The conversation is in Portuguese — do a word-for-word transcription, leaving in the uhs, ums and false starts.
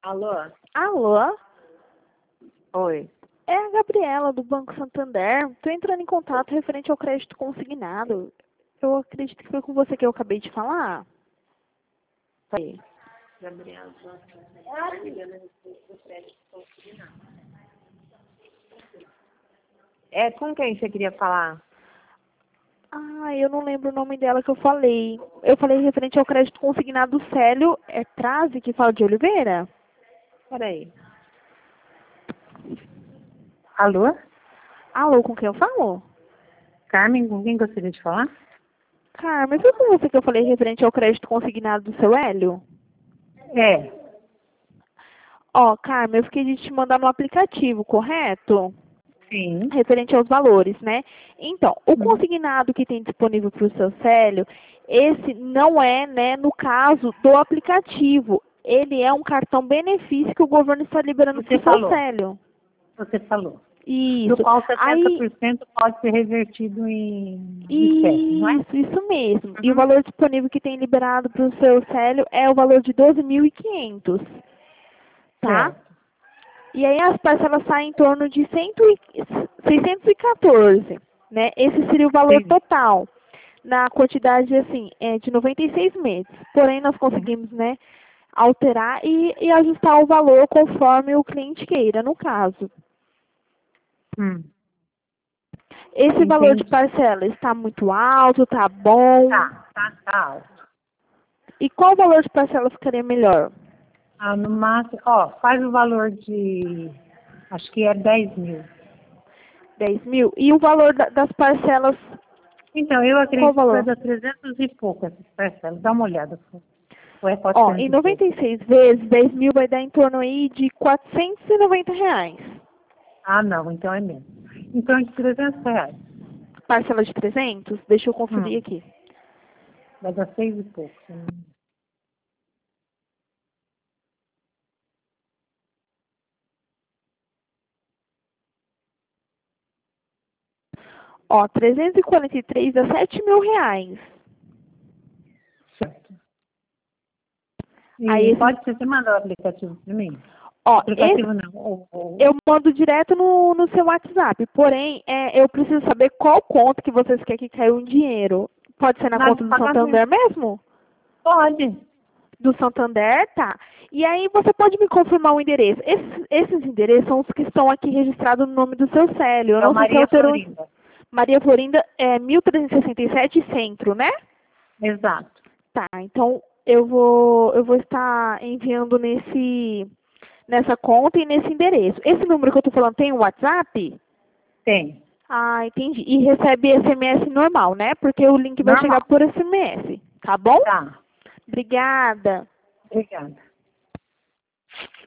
Alô? Alô? Oi. É a Gabriela, do Banco Santander. Estou entrando em contato referente ao crédito consignado. Eu acredito que foi com você que eu acabei de falar. Foi. Gabriela, tá ligando a respeito do crédito consignado. É, com quem você queria falar? Ah, eu não lembro o nome dela que eu falei. Eu falei referente ao crédito consignado do Célio. É Trazi que fala de Oliveira? Peraí. Alô? Alô, com quem eu falo? Carmen, com quem gostaria de falar? Carmen, foi com você que eu falei referente ao crédito consignado do seu Hélio? É. Ó, Carmen, eu fiquei de te mandar no aplicativo, correto? Sim. Referente aos valores, né? Então, o Hum. consignado que tem disponível para o seu Célio, esse não é, né, no caso do aplicativo. Ele é um cartão benefício que o governo está liberando para Você o seu falou. Célio. Você falou. Do Isso. qual setenta Aí, por cento pode ser revertido em espécie, não é? isso, isso mesmo. E o Uhum. valor disponível que tem liberado para o seu Célio é o valor de doze mil e quinhentos, tá? Certo. E aí as parcelas saem em torno de cem e- seiscentos e quatorze, né? Esse seria o valor Sim. total, na quantidade, assim, é, de noventa e seis meses. Porém, nós Uhum. conseguimos, né, alterar e, e ajustar o valor conforme o cliente queira, no caso. Hum. Esse valor de Entendi. parcela está muito alto, tá bom? Tá, tá, tá alto. E qual valor de parcela ficaria melhor? Ah, no máximo, ó, faz o valor de, acho que é dez mil. dez mil? E o valor da- das parcelas, Então, eu qual o acredito que vai valor? dar trezentos e pouco essas parcelas. Dá uma olhada, por favor. Ou é Ó, quatrocentos em e pouco? noventa e seis vezes, dez mil vai dar em torno aí de quatrocentos e noventa reais. Ah, não, então é menos. Então, é de trezentos reais. Parcela de trezentos? Deixa eu conferir Hum, aqui. vai dar seis e pouco. Hum. Ó, trezentos e quarenta e três dá sete mil reais. Certo. Aí E esses, pode ser, você mandar o aplicativo para mim? ó, esse Aplicativo não. O, o, eu mando direto no, no seu WhatsApp. Porém, é, eu preciso saber qual conta que vocês querem que caiu o dinheiro. Pode ser na na de conta do pagamento. Santander mesmo? Pode. Do Santander, tá. E aí você pode me confirmar o endereço. Esses, esses endereços são os que estão aqui registrados no nome do seu Célio. Eu É o não sei se Maria alterou. Florinda. Maria Florinda é mil trezentos e sessenta e sete Centro, né? Exato. Tá, então eu vou eu vou estar enviando nesse nessa conta e nesse endereço. Esse número que eu tô falando tem um WhatsApp? Tem. Ah, entendi. E recebe S M S normal, né? Porque o link vai chegar Normal. por S M S, tá bom? Tá. Obrigada. Obrigada.